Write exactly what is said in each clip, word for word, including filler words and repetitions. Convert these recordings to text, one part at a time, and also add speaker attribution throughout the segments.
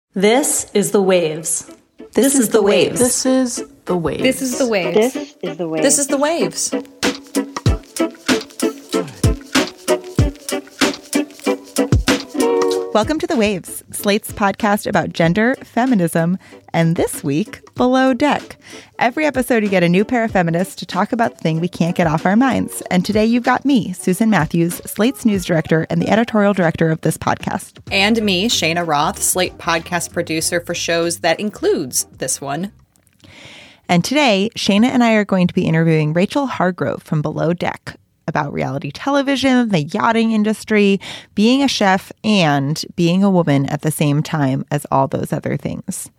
Speaker 1: This is The Waves.
Speaker 2: This, this is The Waves.
Speaker 3: This is The Waves.
Speaker 4: This is The Waves.
Speaker 5: This is The Waves.
Speaker 2: This is The Waves.
Speaker 6: Welcome to The Waves, Slate's podcast about gender, feminism, and this week, Below Deck. Every episode you get a new pair of feminists to talk about the thing we can't get off our minds. And today you've got me, Susan Matthews, Slate's news director and the editorial director of this podcast.
Speaker 2: And me, Shayna Roth, Slate podcast producer for shows that includes this one.
Speaker 6: And today, Shayna and I are going to be interviewing Rachel Hargrove from Below Deck about reality television, the yachting industry, being a chef, and being a woman at the same time as all those other things.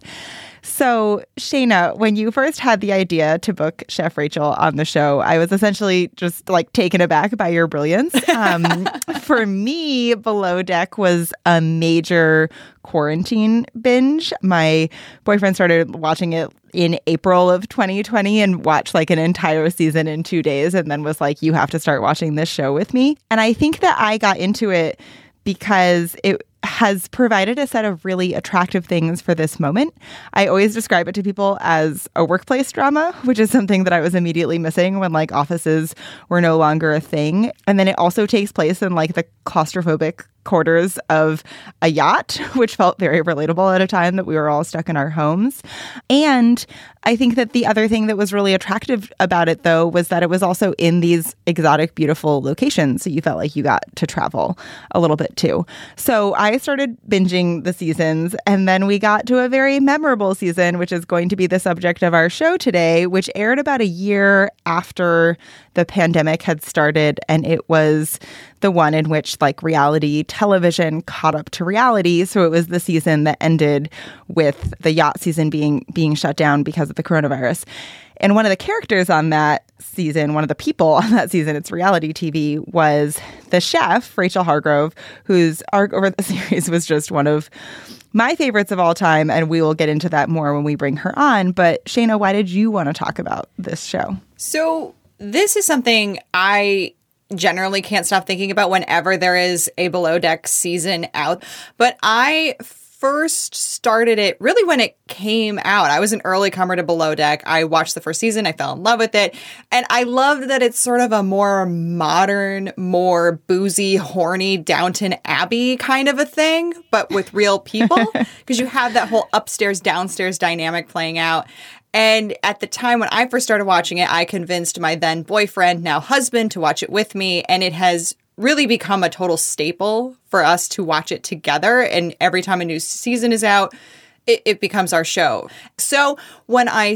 Speaker 6: So, Shayna, when you first had the idea to book Chef Rachel on the show, I was essentially just like taken aback by your brilliance. Um, for me, Below Deck was a major quarantine binge. My boyfriend started watching it in April of twenty twenty and watched like an entire season in two days and then was like, you have to start watching this show with me. And I think that I got into it because it has provided a set of really attractive things for this moment. I always describe it to people as a workplace drama, which is something that I was immediately missing when like offices were no longer a thing. And then it also takes place in like the claustrophobic quarters of a yacht, which felt very relatable at a time that we were all stuck in our homes. And I think that the other thing that was really attractive about it, though, was that it was also in these exotic, beautiful locations. So you felt like you got to travel a little bit, too. So I started binging the seasons, and then we got to a very memorable season, which is going to be the subject of our show today, which aired about a year after the pandemic had started. And it was the one in which like reality television caught up to reality. So it was the season that ended with the yacht season being being shut down because of the coronavirus. And one of the characters on that season, one of the people on that season, it's reality T V, was the chef, Rachel Hargrove, whose arc over the series was just one of my favorites of all time. And we will get into that more when we bring her on. But Shayna, why did you want to talk about this show?
Speaker 2: So this is something I generally can't stop thinking about whenever there is a Below Deck season out. But I first started it really when it came out. I was an early comer to Below Deck. I watched the first season. I fell in love with it. And I loved that it's sort of a more modern, more boozy, horny Downton Abbey kind of a thing, but with real people. Because you have that whole upstairs, downstairs dynamic playing out. And at the time when I first started watching it, I convinced my then boyfriend, now husband, to watch it with me. And it has really become a total staple for us to watch it together. And every time a new season is out, it, it becomes our show. So when I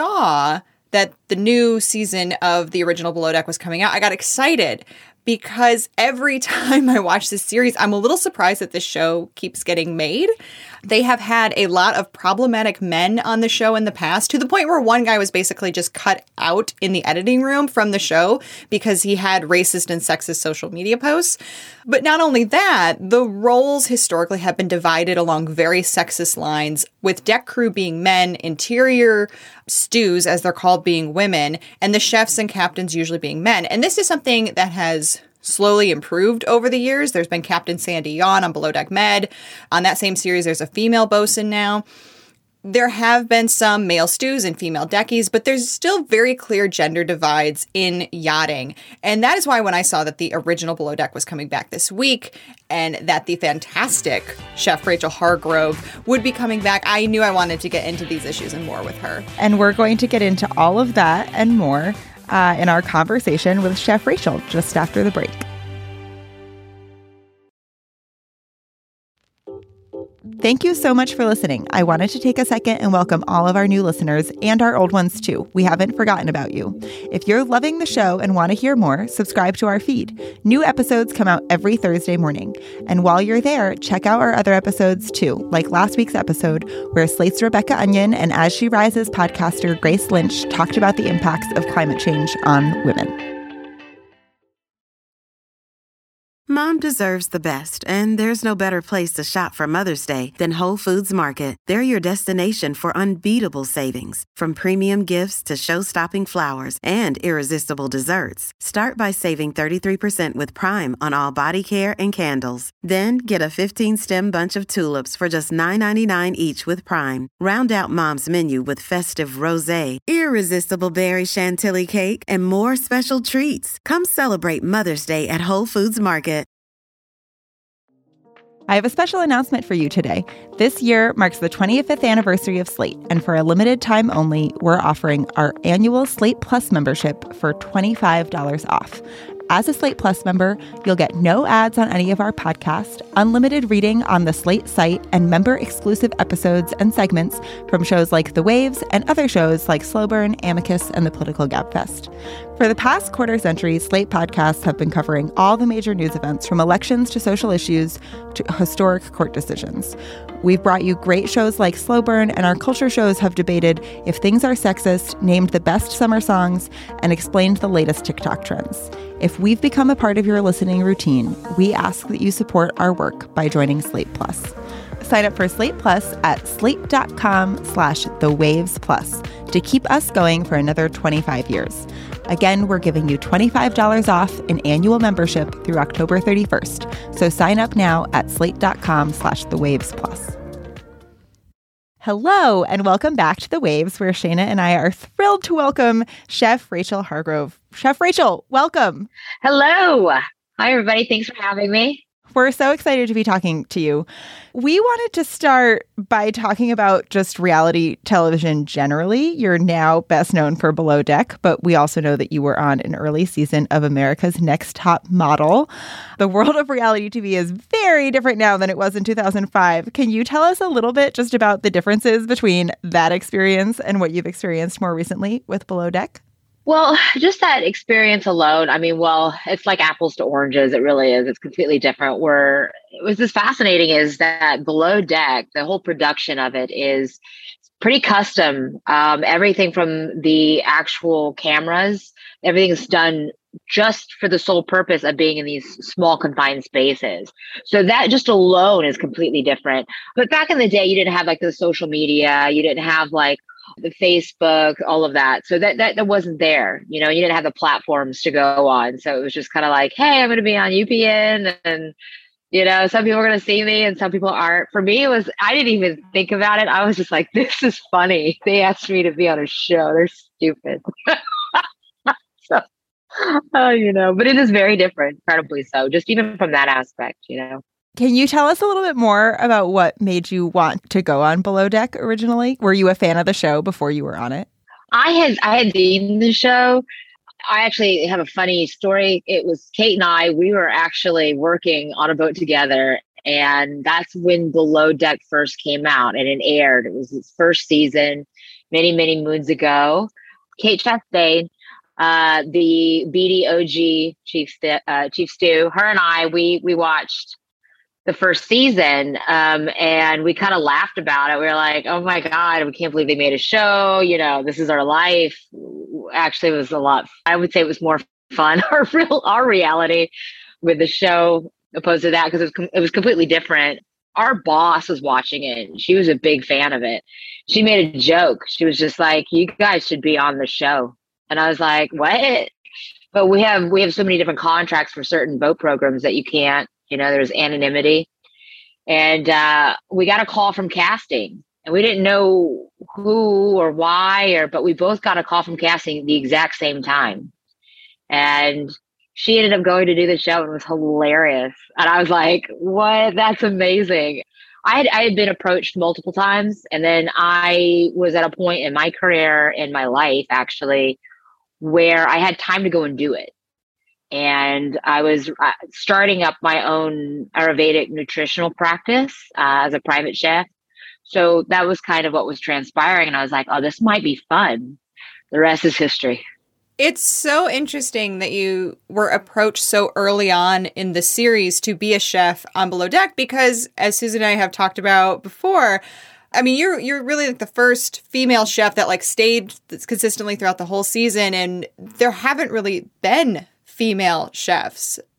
Speaker 2: saw that the new season of the original Below Deck was coming out, I got excited. Because every time I watch this series, I'm a little surprised that this show keeps getting made. They have had a lot of problematic men on the show in the past, to the point where one guy was basically just cut out in the editing room from the show because he had racist and sexist social media posts. But not only that, the roles historically have been divided along very sexist lines, with deck crew being men, interior stews, as they're called, being women, and the chefs and captains usually being men. And this is something that has slowly improved over the years. There's been Captain Sandy Yawn on Below Deck Med. On that same series, there's a female bosun now. There have been some male stews and female deckies, but there's still very clear gender divides in yachting. And that is why when I saw that the original Below Deck was coming back this week and that the fantastic Chef Rachel Hargrove would be coming back, I knew I wanted to get into these issues and more with her.
Speaker 6: And we're going to get into all of that and more uh, in our conversation with Chef Rachel just after the break. Thank you so much for listening. I wanted to take a second and welcome all of our new listeners and our old ones too. We haven't forgotten about you. If you're loving the show and want to hear more, subscribe to our feed. New episodes come out every Thursday morning. And while you're there, check out our other episodes too, like last week's episode where Slate's Rebecca Onion and As She Rises podcaster Grace Lynch talked about the impacts of climate change on women.
Speaker 3: Mom deserves the best, and there's no better place to shop for Mother's Day than Whole Foods Market. They're your destination for unbeatable savings, from premium gifts to show-stopping flowers and irresistible desserts. Start by saving thirty-three percent with Prime on all body care and candles. Then get a fifteen-stem bunch of tulips for just nine ninety-nine each with Prime. Round out Mom's menu with festive rosé, irresistible berry chantilly cake, and more special treats. Come celebrate Mother's Day at Whole Foods Market.
Speaker 6: I have a special announcement for you today. This year marks the twenty-fifth anniversary of Slate, and for a limited time only, we're offering our annual Slate Plus membership for twenty-five dollars off. As a Slate Plus member, you'll get no ads on any of our podcasts, unlimited reading on the Slate site, and member-exclusive episodes and segments from shows like The Waves and other shows like Slow Burn, Amicus, and the Political Gabfest. For the past quarter century, Slate podcasts have been covering all the major news events, from elections to social issues to historic court decisions. We've brought you great shows like Slow Burn, and our culture shows have debated if things are sexist, named the best summer songs, and explained the latest TikTok trends. If we've become a part of your listening routine, we ask that you support our work by joining Slate Plus. Sign up for Slate Plus at slate.com slash the waves plus to keep us going for another twenty-five years. Again, we're giving you twenty-five dollars off an annual membership through October thirty-first. So sign up now at slate.com slash the waves plus. Hello, and welcome back to The Waves, where Shayna and I are thrilled to welcome Chef Rachel Hargrove. Chef Rachel, welcome.
Speaker 4: Hello. Hi, everybody. Thanks for having me.
Speaker 6: We're so excited to be talking to you. We wanted to start by talking about just reality television generally. You're now best known for Below Deck, but we also know that you were on an early season of America's Next Top Model. The world of reality T V is very different now than it was in two thousand five. Can you tell us a little bit just about the differences between that experience and what you've experienced more recently with Below Deck?
Speaker 4: Well, just that experience alone, I mean, well, it's like apples to oranges. It really is. It's completely different. Where it was just fascinating is that Below Deck, the whole production of it is pretty custom. Um, everything from the actual cameras, everything is done just for the sole purpose of being in these small confined spaces. So that just alone is completely different. But back in the day, you didn't have like the social media. You didn't have like the Facebook, all of that. So that, that that wasn't there. You know, you didn't have the platforms to go on. So it was just kind of like, hey, I'm going to be on U P N, and, you know, some people are going to see me and some people aren't. For me, it was, I didn't even think about it. I was just like, this is funny. They asked me to be on a show. They're stupid. So, oh, you know, but it is very different, incredibly so, just even from that aspect, you know.
Speaker 6: Can you tell us a little bit more about what made you want to go on Below Deck originally? Were you a fan of the show before you were on it?
Speaker 4: I had I had seen the show. I actually have a funny story. It was Kate and I, we were actually working on a boat together. And that's when Below Deck first came out and it aired. It was its first season many, many moons ago. Kate Chastain, uh, the B D O G Chief, uh, Chief Stew, her and I, we we watched the first season, um, and we kind of laughed about it. We were like, oh my God, we can't believe they made a show. You know, this is our life. Actually, it was a lot. I would say it was more fun, our real, our reality with the show opposed to that, because it was, com- it was completely different. Our boss was watching it, and she was a big fan of it. She made a joke. She was just like, you guys should be on the show. And I was like, what? But we have, we have so many different contracts for certain boat programs that you can't. You know, there's anonymity. And uh, we got a call from casting, and we didn't know who or why, or but we both got a call from casting at the exact same time. And she ended up going to do the show, and it was hilarious. And I was like, what? That's amazing. I had, I had been approached multiple times. And then I was at a point in my career, in my life, actually, where I had time to go and do it. And I was uh, starting up my own Ayurvedic nutritional practice uh, as a private chef. So that was kind of what was transpiring. And I was like, oh, this might be fun. The rest is history.
Speaker 2: It's so interesting that you were approached so early on in the series to be a chef on Below Deck, because as Susan and I have talked about before, I mean, you're you're really like the first female chef that like stayed consistently throughout the whole season. And there haven't really been female chefs.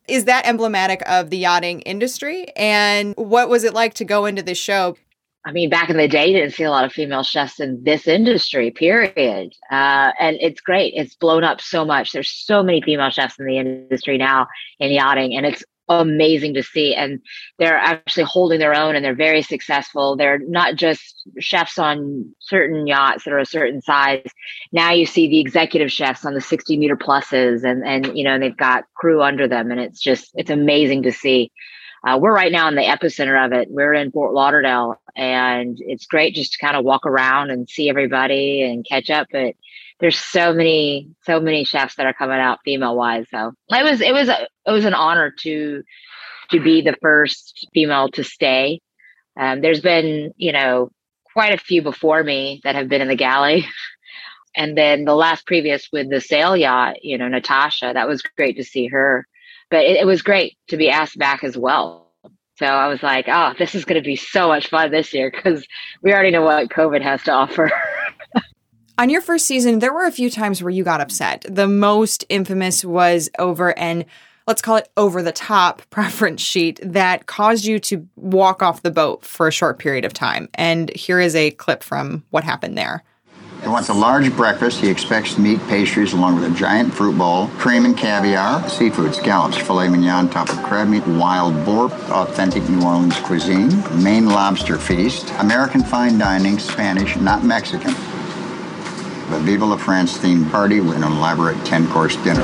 Speaker 2: Is that emblematic of the yachting industry? And what was it like to go into this show?
Speaker 4: I mean, back in the day, you didn't see a lot of female chefs in this industry, period. Uh, and it's great. It's blown up so much. There's so many female chefs in the industry now in yachting, and it's amazing to see. And they're actually holding their own, and they're very successful. They're not just chefs on certain yachts that are a certain size. Now you see the executive chefs on the sixty meter pluses, and, and, you know, they've got crew under them. And it's just, it's amazing to see. Uh, we're right now in the epicenter of it. We're in Fort Lauderdale, and it's great just to kind of walk around and see everybody and catch up. But there's so many, so many chefs that are coming out female wise. So it was, it was, a, it was an honor to, to be the first female to stay. Um, there's been, you know, quite a few before me that have been in the galley. And then the last previous with the sail yacht, you know, Natasha, that was great to see her. But it, it was great to be asked back as well. So I was like, oh, this is going to be so much fun this year because we already know what COVID has to offer.
Speaker 2: On your first season, there were a few times where you got upset. The most infamous was over an, let's call it over the top preference sheet that caused you to walk off the boat for a short period of time. And here is a clip from what happened there.
Speaker 5: He wants a large breakfast. He expects meat, pastries, along with a giant fruit bowl, cream and caviar, seafood, scallops, filet mignon, top of crab meat, wild boar, authentic New Orleans cuisine, Maine lobster feast, American fine dining, Spanish, not Mexican. The Viva la France themed party with an elaborate ten-course dinner.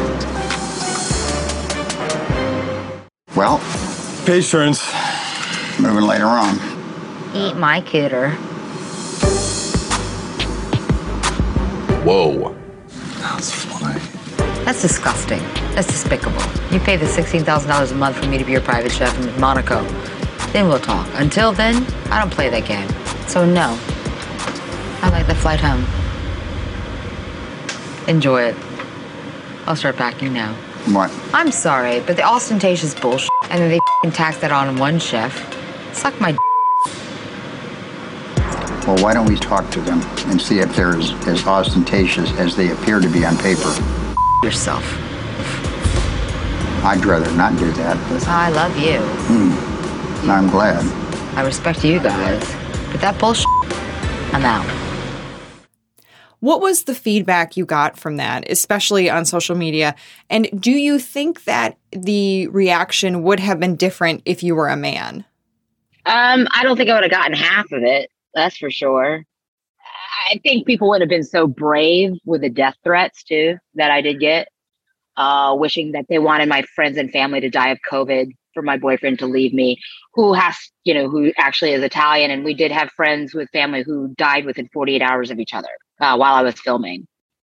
Speaker 5: Well,
Speaker 7: patience.
Speaker 5: Moving later on.
Speaker 8: Eat my cooter.
Speaker 7: Whoa. That's funny.
Speaker 8: That's disgusting. That's despicable. You pay the sixteen thousand dollars a month for me to be your private chef in Monaco. Then we'll talk. Until then, I don't play that game. So no. I like the flight home. Enjoy it. I'll start packing now.
Speaker 5: What?
Speaker 8: I'm sorry, but the ostentatious bullshit, and then they f***ing tax that on one chef. Suck my d***.
Speaker 5: Well, why don't we talk to them and see if they're as, as ostentatious as they appear to be on paper?
Speaker 8: Yourself.
Speaker 5: I'd rather not do that, but...
Speaker 8: I love you.
Speaker 5: Hmm. I'm glad.
Speaker 8: I respect you guys. But that bullshit, I'm out.
Speaker 2: What was the feedback you got from that, especially on social media? And do you think that the reaction would have been different if you were a man?
Speaker 4: Um, I don't think I would have gotten half of it. That's for sure. I think people would have been so brave with the death threats too that I did get, uh, wishing that they wanted my friends and family to die of COVID for my boyfriend to leave me, who has, you know, who actually is Italian. And we did have friends with family who died within forty-eight hours of each other uh, while I was filming.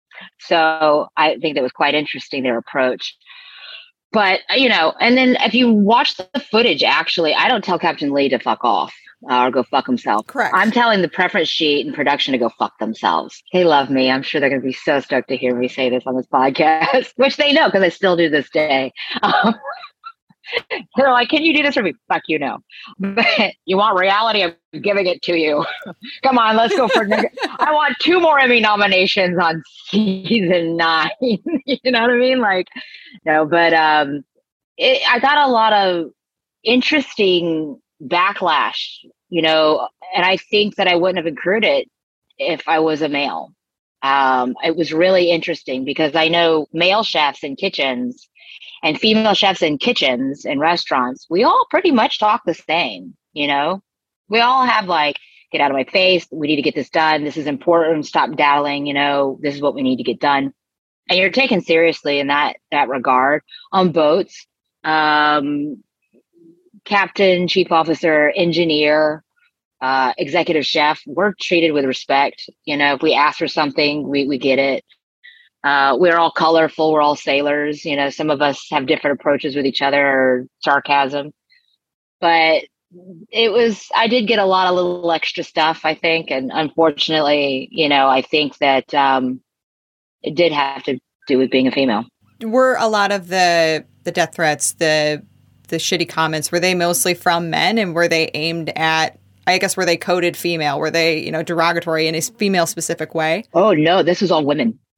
Speaker 4: So I think that was quite interesting, their approach. But, you know, and then if you watch the footage, actually, I don't tell Captain Lee to fuck off. Uh, or go fuck himself.
Speaker 2: Correct.
Speaker 4: I'm telling the preference sheet and production to go fuck themselves. They love me. I'm sure they're going to be so stoked to hear me say this on this podcast, which they know because I still do this day. Um, they're like, can you do this for me? Fuck you, no. But you want reality? I'm giving it to you. Come on, let's go for it. I want two more Emmy nominations on season nine. You know what I mean? Like, no, but um, it, I got a lot of interesting backlash, you know, and I think that I wouldn't have incurred it if I was a male. Um, it was really interesting because I know male chefs in kitchens and female chefs in kitchens and restaurants, we all pretty much talk the same, you know, we all have like, get out of my face. We need to get this done. This is important. Stop daddling. You know, this is what we need to get done. And you're taken seriously in that, that regard on boats. Um, Captain, chief officer, engineer, uh, executive chef, we're treated with respect. You know, if we ask for something, we, we get it. Uh, we're all colorful. We're all sailors. You know, some of us have different approaches with each other or sarcasm. But it was, I did get a lot of little extra stuff, I think. And unfortunately, you know, I think that um, it did have to do with being a female.
Speaker 2: Were a lot of the, the death threats, the the shitty comments, were they mostly from men, and were they aimed at, I guess, were they coded female? Were they, you know, derogatory in a female specific way?
Speaker 4: Oh, no, this was all women.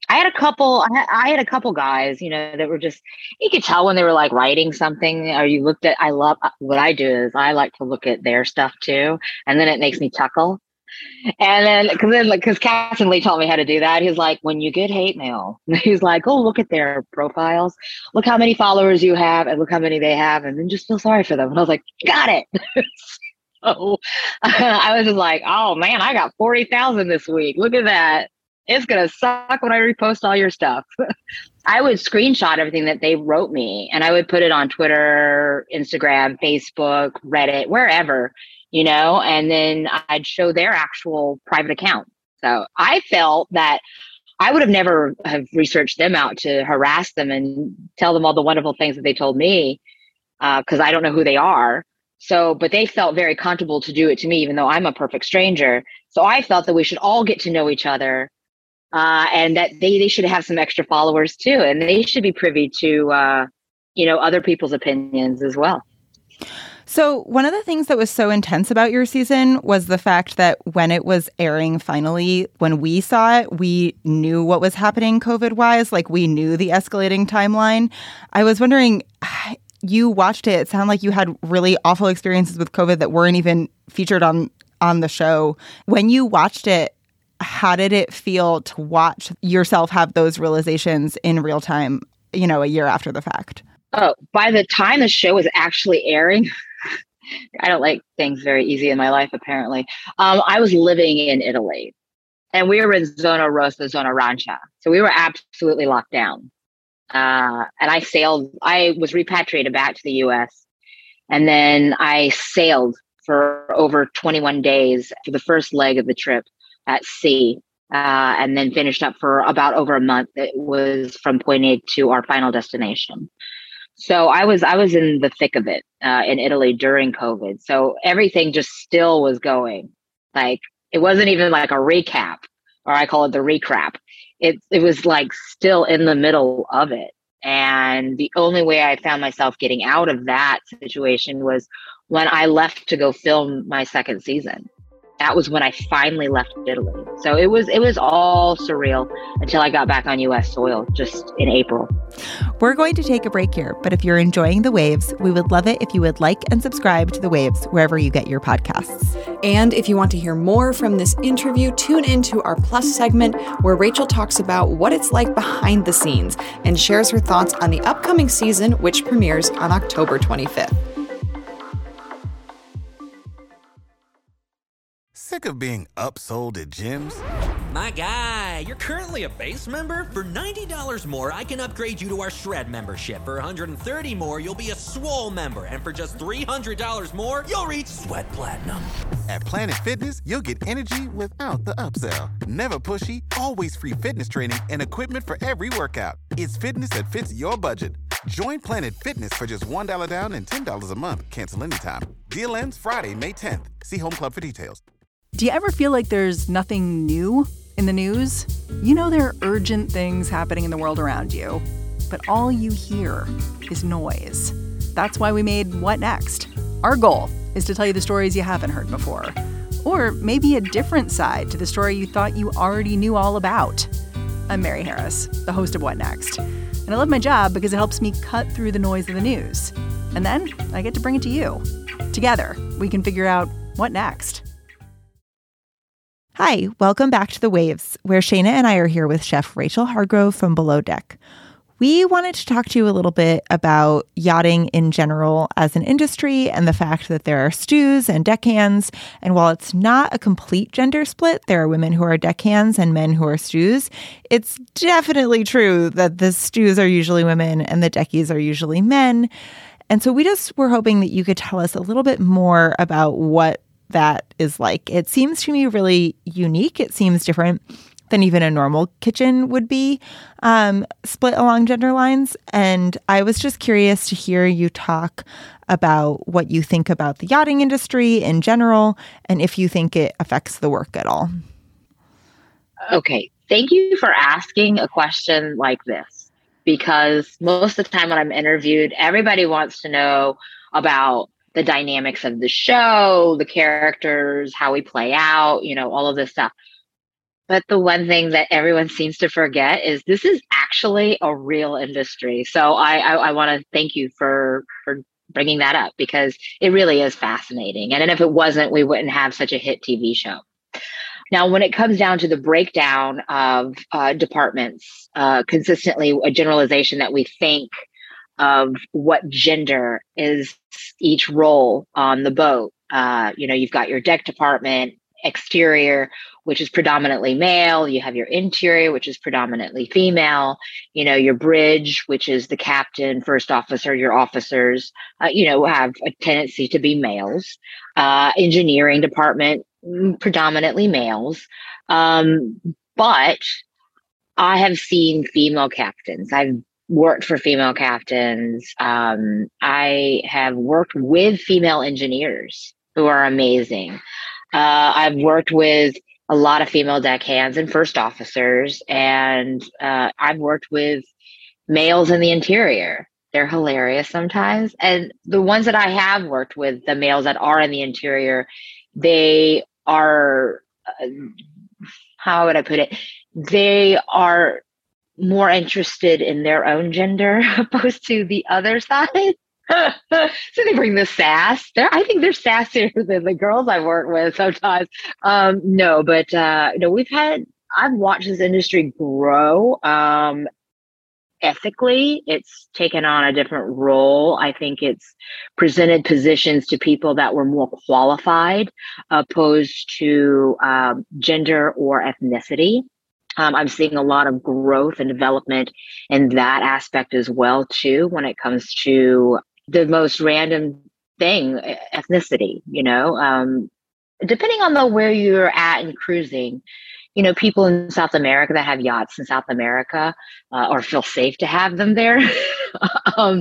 Speaker 4: I had a couple, I had, I had a couple guys, you know, that were just, you could tell when they were like writing something or you looked at, I love what I do is I like to look at their stuff too. And then it makes me chuckle. And then, cause then, like, cause Captain Lee taught me how to do that. He's like, when you get hate mail, he's like, oh, look at their profiles. Look how many followers you have and look how many they have. And then just feel sorry for them. And I was like, got it. So I was just like, oh man, I got forty thousand this week. Look at that. It's going to suck when I repost all your stuff. I would screenshot everything that they wrote me and I would put it on Twitter, Instagram, Facebook, Reddit, wherever, you know, and then I'd show their actual private account. So I felt that I would have never have researched them out to harass them and tell them all the wonderful things that they told me because uh, I don't know who they are. So, but they felt very comfortable to do it to me, even though I'm a perfect stranger. So I felt that we should all get to know each other. Uh, and that they, they should have some extra followers too. And they should be privy to, uh, you know, other people's opinions as well.
Speaker 6: So one of the things that was so intense about your season was the fact that when it was airing finally, when we saw it, we knew what was happening COVID-wise. Like we knew the escalating timeline. I was wondering, you watched it. It sounded like you had really awful experiences with COVID that weren't even featured on, on the show. When you watched it, how did it feel to watch yourself have those realizations in real time, you know, a year after the fact?
Speaker 4: Oh, by the time the show was actually airing, I don't like things very easy in my life, apparently. Um, I was living in Italy and we were in Zona Rossa, Zona Arancia. So we were absolutely locked down. Uh, and I sailed, I was repatriated back to the U S and then I sailed for over twenty-one days for the first leg of the trip at sea, uh, and then finished up for about over a month. It was from point A to our final destination. So I was I was in the thick of it uh, in Italy during COVID. So everything just still was going. Like it wasn't even like a recap, or I call it the recrap. It it was like still in the middle of it. And the only way I found myself getting out of that situation was when I left to go film my second season. That was when I finally left Italy. So it was it was all surreal until I got back on U S soil just in April.
Speaker 6: We're going to take a break here, but if you're enjoying The Waves, we would love it if you would like and subscribe to The Waves wherever you get your podcasts.
Speaker 2: And if you want to hear more from this interview, tune into our Plus segment where Rachel talks about what it's like behind the scenes and shares her thoughts on the upcoming season, which premieres on October twenty-fifth.
Speaker 9: Sick of being upsold at gyms?
Speaker 10: My guy, you're currently a base member? For ninety dollars more, I can upgrade you to our Shred membership. For one hundred thirty dollars more, you'll be a Swole member. And for just three hundred dollars more, you'll reach Sweat Platinum.
Speaker 9: At Planet Fitness, you'll get energy without the upsell. Never pushy, always free fitness training and equipment for every workout. It's fitness that fits your budget. Join Planet Fitness for just one dollar down and ten dollars a month. Cancel anytime. Deal ends Friday, May tenth. See Home Club for details.
Speaker 11: Do you ever feel like there's nothing new in the news? You know there are urgent things happening in the world around you, but all you hear is noise. That's why we made What Next? Our goal is to tell you the stories you haven't heard before, or maybe a different side to the story you thought you already knew all about. I'm Mary Harris, the host of What Next, and I love my job because it helps me cut through the noise of the news. And then I get to bring it to you. Together, we can figure out what next.
Speaker 6: Hi, welcome back to The Waves, where Shayna and I are here with Chef Rachel Hargrove from Below Deck. We wanted to talk to you a little bit about yachting in general as an industry and the fact that there are stews and deckhands. And while it's not a complete gender split, there are women who are deckhands and men who are stews. It's definitely true that the stews are usually women and the deckies are usually men. And so we just were hoping that you could tell us a little bit more about what that is like. It seems to me really unique. It seems different than even a normal kitchen would be, um, split along gender lines. And I was just curious to hear you talk about what you think about the yachting industry in general, and if you think it affects the work at all.
Speaker 4: Okay. Thank you for asking a question like this, because most of the time when I'm interviewed, everybody wants to know about the dynamics of the show, the characters, how we play out, you know, all of this stuff. But the one thing that everyone seems to forget is this is actually a real industry. So I, I, I want to thank you for, for bringing that up, because it really is fascinating. And, and if it wasn't, we wouldn't have such a hit T V show. Now, when it comes down to the breakdown of uh, departments, uh, consistently a generalization that we think of what gender is each role on the boat. Uh, you know, you've got your deck department, exterior, which is predominantly male. You have your interior, which is predominantly female. You know, your bridge, which is the captain, first officer, your officers, uh, you know, have a tendency to be males. Uh, engineering department, predominantly males. Um, but I have seen female captains. I've worked for female captains. Um, I have worked with female engineers who are amazing. Uh, I've worked with a lot of female deckhands and first officers, and uh, I've worked with males in the interior. They're hilarious sometimes. And the ones that I have worked with, the males that are in the interior, they are, uh, how would I put it? They are more interested in their own gender opposed to the other side. So they bring the sass. They're, I think they're sassier than the girls I work with sometimes. Um, no, but uh, no, we've had, I've watched this industry grow. Um, ethically, it's taken on a different role. I think it's presented positions to people that were more qualified opposed to um, gender or ethnicity. Um, I'm seeing a lot of growth and development in that aspect as well, too, when it comes to the most random thing, ethnicity, you know, um, depending on the where you're at in cruising. You know, people in South America that have yachts in South America uh, or feel safe to have them there um,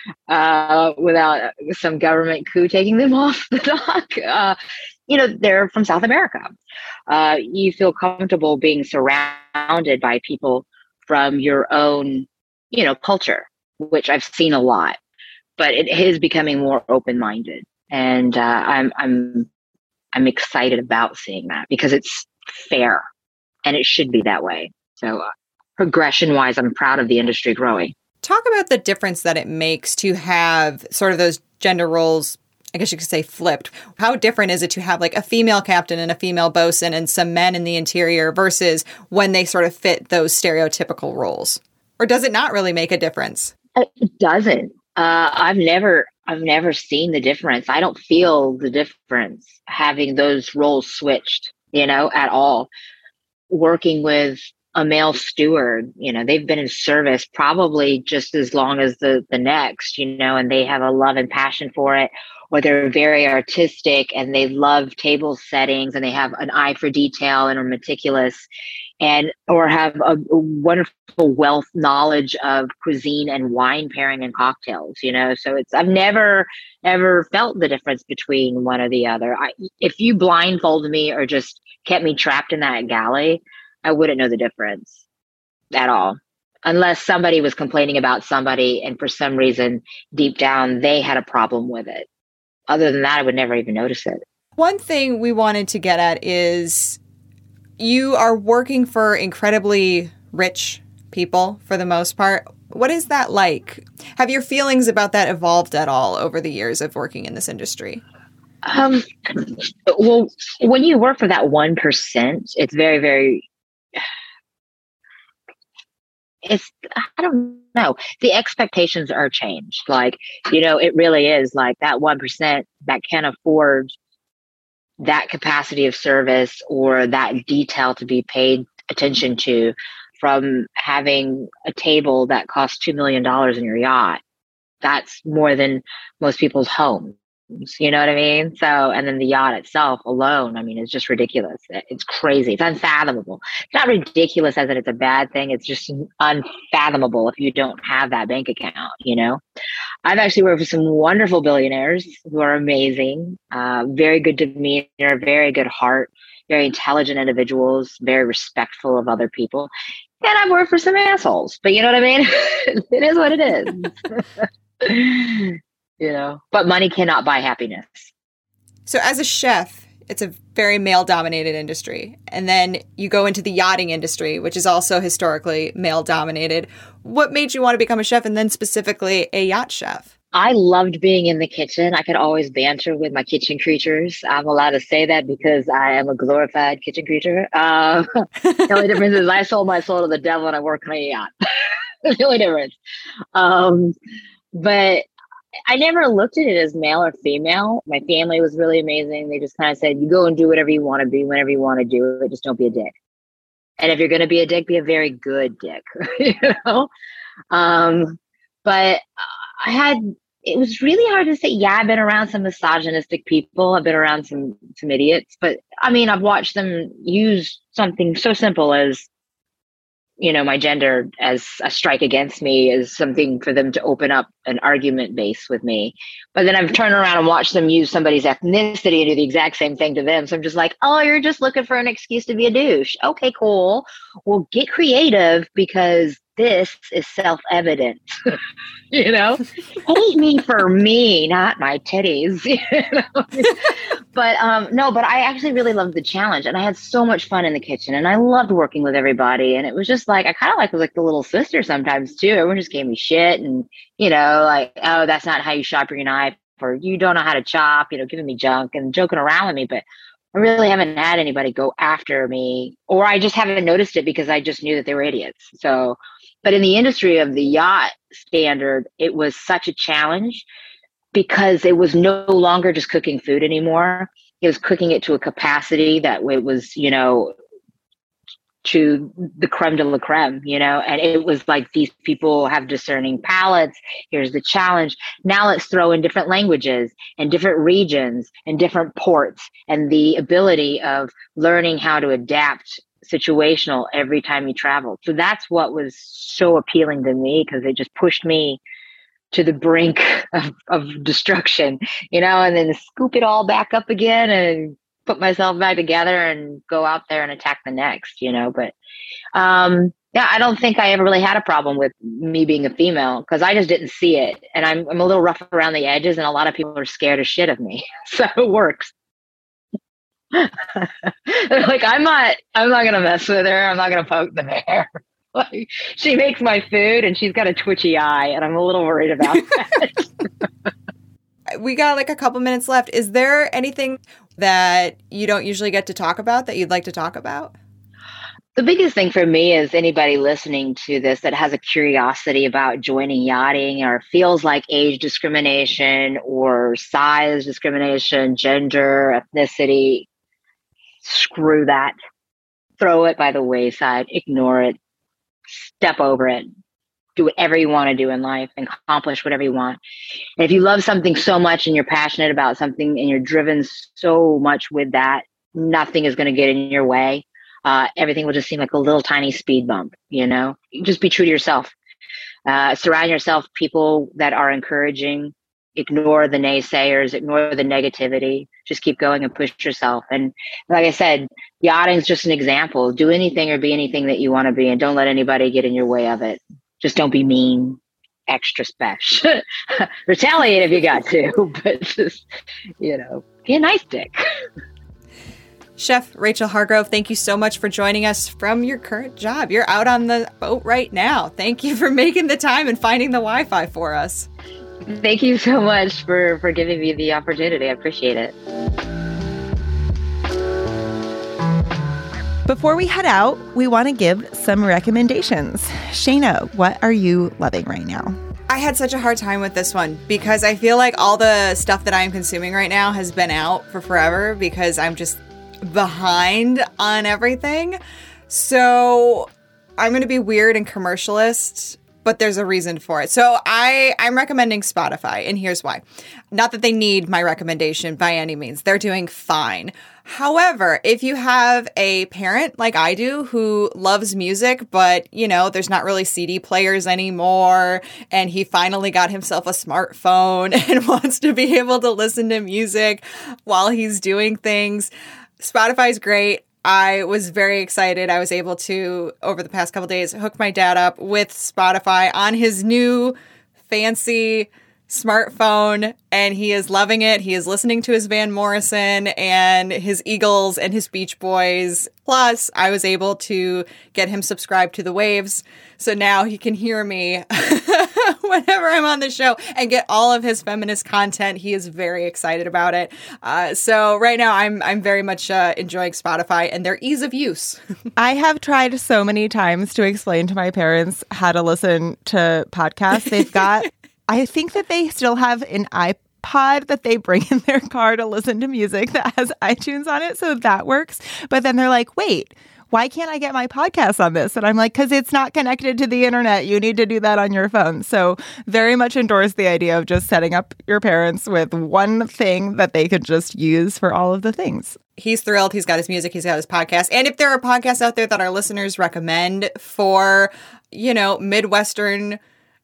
Speaker 4: uh, without some government coup taking them off the dock. Uh, you know, they're from South America. Uh, you feel comfortable being surrounded by people from your own, you know, culture, which I've seen a lot. But it is becoming more open-minded, and uh, I'm I'm I'm excited about seeing that because it's fair. And it should be that way. So uh, progression-wise, I'm proud of the industry growing.
Speaker 2: Talk about the difference that it makes to have sort of those gender roles, I guess you could say, flipped. How different is it to have like a female captain and a female bosun and some men in the interior versus when they sort of fit those stereotypical roles? Or does it not really make a difference?
Speaker 4: It doesn't. Uh, I've never, I've never seen the difference. I don't feel the difference having those roles switched, you know, at all. Working with a male steward, you know, they've been in service probably just as long as the, the next, you know, and they have a love and passion for it, or they're very artistic and they love table settings and they have an eye for detail and are meticulous and, or have a, a wonderful wealth knowledge of cuisine and wine pairing and cocktails, you know, so it's, I've never, ever felt the difference between one or the other. I, if you blindfolded me or just kept me trapped in that galley, I wouldn't know the difference at all. Unless somebody was complaining about somebody and for some reason deep down they had a problem with it. Other than that, I would never even notice it.
Speaker 2: One thing we wanted to get at is you are working for incredibly rich people for the most part. What is that like? Have your feelings about that evolved at all over the years of working in this industry?
Speaker 4: Um, well, when you work for that one percent, it's very, very, it's, I don't know. The expectations are changed. Like, you know, it really is like that one percent that can afford that capacity of service or that detail to be paid attention to, from having a table that costs two million dollars in your yacht. That's more than most people's homes. You know what I mean? So, and then the yacht itself alone, I mean, it's just ridiculous. It's crazy. It's unfathomable. It's not ridiculous as in it's a bad thing. It's just unfathomable if you don't have that bank account, you know? I've actually worked with some wonderful billionaires who are amazing, uh, very good demeanor, very good heart, very intelligent individuals, very respectful of other people. And I've worked for some assholes, but you know what I mean? It is what it is. You know, but money cannot buy happiness.
Speaker 2: So as a chef, it's a very male-dominated industry. And then you go into the yachting industry, which is also historically male-dominated. What made you want to become a chef, and then specifically a yacht chef?
Speaker 4: I loved being in the kitchen. I could always banter with my kitchen creatures. I'm allowed to say that because I am a glorified kitchen creature. Uh, the only difference is I sold my soul to the devil and I work on a yacht. The only difference. Um, but I never looked at it as male or female. My family was really amazing. They just kind of said, you go and do whatever you want to be, whenever you want to do it. Just don't be a dick. And if you're going to be a dick, be a very good dick, you know? Um, but I had, it was really hard to say, yeah, I've been around some misogynistic people. I've been around some, some idiots, but I mean, I've watched them use something so simple as, you know, my gender as a strike against me, as something for them to open up an argument base with me. But then I've turned around and watched them use somebody's ethnicity and do the exact same thing to them. So I'm just like, oh, you're just looking for an excuse to be a douche. Okay, cool. Well, get creative, because this is self-evident. You know, hate me for me, not my titties. You know? But um, no, but I actually really loved the challenge, and I had so much fun in the kitchen, and I loved working with everybody. And it was just like, I kind of like was like the little sister sometimes too. Everyone just gave me shit, and you know, like, oh, that's not how you sharp your knife, or you don't know how to chop, you know, giving me junk and joking around with me. But I really haven't had anybody go after me, or I just haven't noticed it because I just knew that they were idiots. So, but in the industry of the yacht standard, it was such a challenge because it was no longer just cooking food anymore. It was cooking it to a capacity that it was, you know, to the creme de la creme, you know, and it was like, these people have discerning palates. Here's the challenge. Now let's throw in different languages and different regions and different ports, and the ability of learning how to adapt situational every time you travel. So that's what was so appealing to me, because it just pushed me to the brink of, of destruction, you know, and then scoop it all back up again and put myself back together and go out there and attack the next, you know. But um, yeah, I don't think I ever really had a problem with me being a female, because I just didn't see it. And I'm, I'm a little rough around the edges, and a lot of people are scared as shit of me. So it works. Like, I'm not, I'm not going to mess with her. I'm not going to poke the bear. Like, she makes my food and she's got a twitchy eye, and I'm a little worried about that.
Speaker 2: We got like a couple minutes left. Is there anything that you don't usually get to talk about that you'd like to talk about?
Speaker 4: The biggest thing for me is anybody listening to this that has a curiosity about joining yachting, or feels like age discrimination or size discrimination, gender, ethnicity, screw that. Throw it by the wayside. Ignore it. Step over it. Do whatever you want to do in life and accomplish whatever you want. And if you love something so much and you're passionate about something and you're driven so much with that, nothing is going to get in your way. Uh, everything will just seem like a little tiny speed bump, you know? Just be true to yourself. Uh, surround yourself with people that are encouraging. Ignore the naysayers, ignore the negativity. Just keep going and push yourself. And like I said, yachting is just an example. Do anything or be anything that you want to be, and don't let anybody get in your way of it. Just don't be mean, extra special. Retaliate if you got to, but just, you know, be a nice dick.
Speaker 2: Chef Rachel Hargrove, thank you so much for joining us from your current job. You're out on the boat right now. Thank you for making the time and finding the Wi-Fi for us.
Speaker 4: Thank you so much for, for giving me the opportunity. I appreciate it.
Speaker 6: Before we head out, we want to give some recommendations. Shayna, what are you loving right now?
Speaker 2: I had such a hard time with this one because I feel like all the stuff that I'm consuming right now has been out for forever because I'm just behind on everything. So I'm going to be weird and commercialist, but there's a reason for it. So I, I'm recommending Spotify, and here's why. Not that they need my recommendation by any means. They're doing fine. However, if you have a parent like I do who loves music, but, you know, there's not really C D players anymore, and he finally got himself a smartphone and wants to be able to listen to music while he's doing things, Spotify's great. I was very excited. I was able to, over the past couple days, hook my dad up with Spotify on his new fancy smartphone, and he is loving it. He is listening to his Van Morrison and his Eagles and his Beach Boys. Plus, I was able to get him subscribed to The Waves, so now he can hear me whenever I'm on the show and get all of his feminist content. He is very excited about it. Uh, so right now, I'm I'm very much uh, enjoying Spotify and their ease of use.
Speaker 6: I have tried so many times to explain to my parents how to listen to podcasts. They've got, I think that they still have an iPod that they bring in their car to listen to music that has iTunes on it. So that works. But then they're like, wait, why can't I get my podcast on this? And I'm like, because it's not connected to the internet. You need to do that on your phone. So very much endorse the idea of just setting up your parents with one thing that they could just use for all of the things.
Speaker 2: He's thrilled. He's got his music. He's got his podcast. And if there are podcasts out there that our listeners recommend for, you know, Midwestern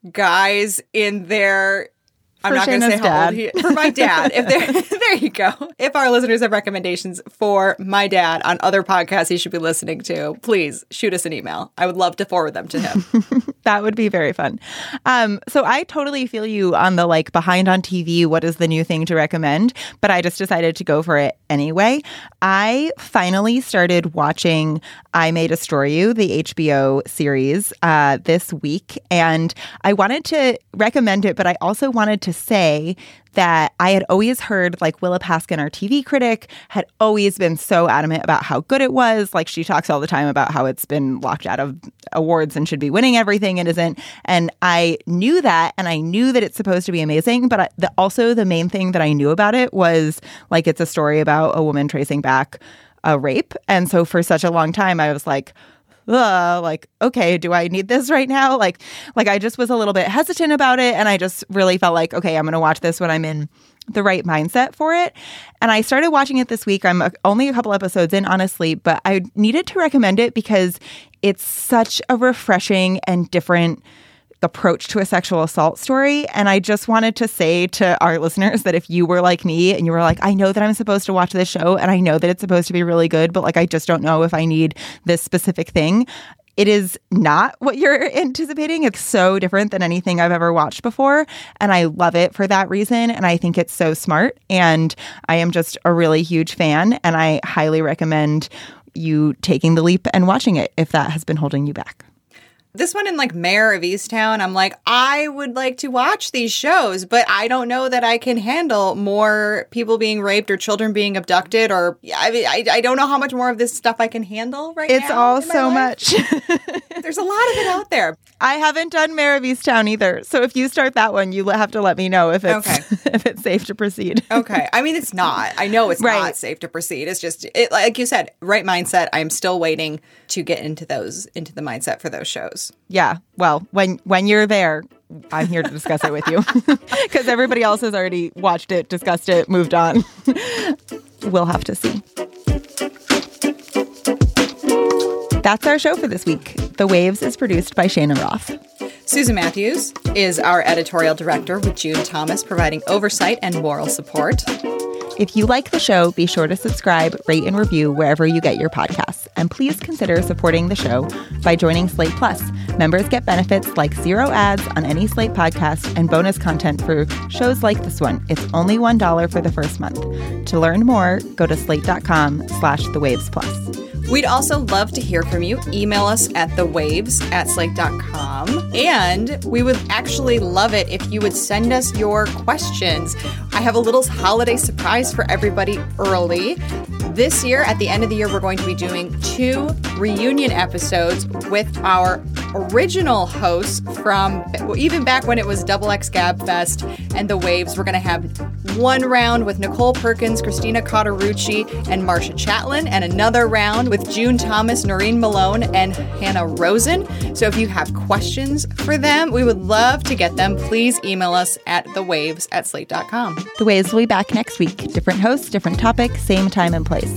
Speaker 2: guys in their... I'm
Speaker 6: for
Speaker 2: not going to say
Speaker 6: Shayna's
Speaker 2: how
Speaker 6: dad.
Speaker 2: old he is. For my dad. If they're, there you go. If our listeners have recommendations for my dad on other podcasts he should be listening to, please shoot us an email. I would love to forward them to him.
Speaker 6: That would be very fun. Um, so I totally feel you on the like behind on T V, what is the new thing to recommend? But I just decided to go for it anyway. I finally started watching I May Destroy You, the H B O series, uh, this week. And I wanted to recommend it, but I also wanted to say that I had always heard, like, Willa Paskin, our T V critic, had always been so adamant about how good it was. Like, she talks all the time about how it's been locked out of awards and should be winning everything and isn't. And I knew that, and I knew that it's supposed to be amazing. But I, the, also the main thing that I knew about it was, like, it's a story about a woman tracing back a rape. And so for such a long time, I was like, Ugh, like, okay, do I need this right now? Like, like I just was a little bit hesitant about it. And I just really felt like, okay, I'm going to watch this when I'm in the right mindset for it. And I started watching it this week. I'm a, only a couple episodes in, honestly, but I needed to recommend it because it's such a refreshing and different approach to a sexual assault story. And I just wanted to say to our listeners that if you were like me and you were like, I know that I'm supposed to watch this show and I know that it's supposed to be really good, but like, I just don't know if I need this specific thing. It is not what you're anticipating. It's so different than anything I've ever watched before. And I love it for that reason. And I think it's so smart. And I am just a really huge fan. And I highly recommend you taking the leap and watching it if that has been holding you back.
Speaker 2: This one in like Mayor of Easttown, I'm like, I would like to watch these shows, but I don't know that I can handle more people being raped or children being abducted, or I mean, I, I don't know how much more of this stuff I can handle right
Speaker 6: it's
Speaker 2: now.
Speaker 6: It's all so much.
Speaker 2: There's a lot of it out there.
Speaker 6: I haven't done Mayor of Easttown either. So if you start that one, you have to let me know if it's, okay. if it's safe to proceed.
Speaker 2: Okay. I mean, it's not. I know it's
Speaker 6: right.
Speaker 2: not safe to proceed. It's just, it, like you said, right mindset. I'm still waiting to get into those, into the mindset for those shows.
Speaker 6: Yeah. Well, when when you're there, I'm here to discuss it with you because everybody else has already watched it, discussed it, moved on. We'll have to see. That's our show for this week. The Waves is produced by Shayna Roth.
Speaker 2: Susan Matthews is our editorial director, with June Thomas providing oversight and moral support.
Speaker 6: If you like the show, be sure to subscribe, rate, and review wherever you get your podcasts. And please consider supporting the show by joining Slate Plus. Members get benefits like zero ads on any Slate podcast and bonus content for shows like this one. It's only one dollar for the first month. To learn more, go to slate.com slash the waves plus.
Speaker 2: We'd also love to hear from you. Email us at thewaves at slate dot com. And we would actually love it if you would send us your questions. I have a little holiday surprise for everybody early. This year, at the end of the year, we're going to be doing two reunion episodes with our original hosts from even back when it was Double X Gab Fest and The Waves. We're going to have one round with Nicole Perkins, Christina Cauterucci, and Marsha Chatlin, and another round with June Thomas, Noreen Malone, and Hannah Rosen. So if you have questions for them, we would love to get them. Please email us at thewaves at slate dot com.
Speaker 6: The Waves will be back next week. Different hosts, different topic, same time and place.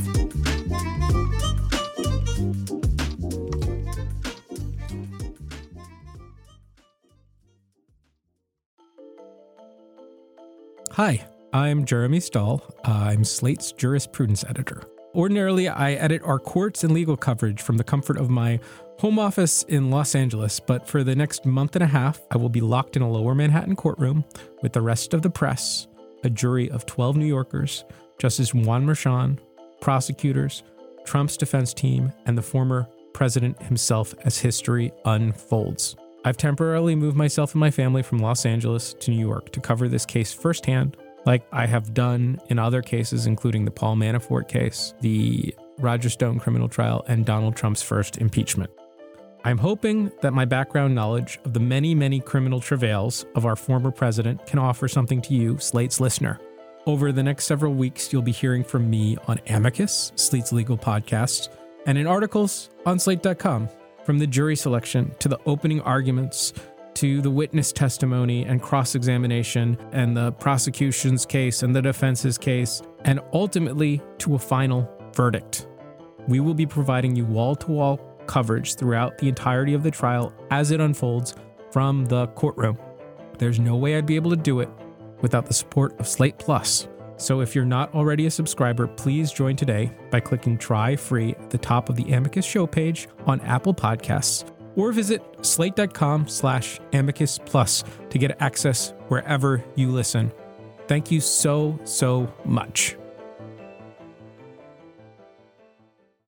Speaker 12: Hi, I'm Jeremy Stahl. I'm Slate's jurisprudence editor. Ordinarily, I edit our courts and legal coverage from the comfort of my home office in Los Angeles, but for the next month and a half, I will be locked in a lower Manhattan courtroom with the rest of the press, a jury of twelve New Yorkers, Justice Juan Merchan, prosecutors, Trump's defense team, and the former president himself as history unfolds. I've temporarily moved myself and my family from Los Angeles to New York to cover this case firsthand, like I have done in other cases, including the Paul Manafort case, the Roger Stone criminal trial, and Donald Trump's first impeachment. I'm hoping that my background knowledge of the many, many criminal travails of our former president can offer something to you, Slate's listener. Over the next several weeks, you'll be hearing from me on Amicus, Slate's legal podcast, and in articles on Slate dot com. From the jury selection to the opening arguments to the witness testimony and cross-examination and the prosecution's case and the defense's case, and ultimately to a final verdict. We will be providing you wall-to-wall coverage throughout the entirety of the trial as it unfolds from the courtroom. There's no way I'd be able to do it without the support of Slate Plus. So if you're not already a subscriber, please join today by clicking try free at the top of the Amicus show page on Apple Podcasts, or visit slate.com slash amicus plus to get access wherever you listen. Thank you so, so much.